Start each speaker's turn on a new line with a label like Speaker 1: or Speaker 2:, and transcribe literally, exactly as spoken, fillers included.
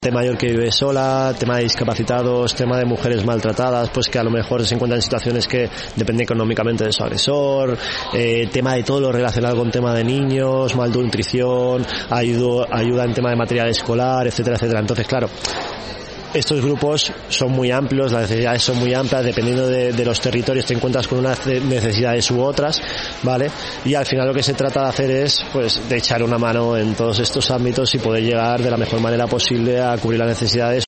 Speaker 1: De mayor que vive sola, tema de discapacitados, tema de mujeres maltratadas, pues que a lo mejor se encuentran en situaciones que dependen económicamente de su agresor, eh, tema de todo lo relacionado con tema de niños, malnutrición, ayuda, ayuda en tema de material escolar, etcétera, etcétera. Entonces, claro, estos grupos son muy amplios, las necesidades son muy amplias, dependiendo de, de los territorios te encuentras con unas necesidades u otras, ¿vale? Y al final lo que se trata de hacer es, pues, de echar una mano en todos estos ámbitos y poder llegar de la mejor manera posible a cubrir las necesidades.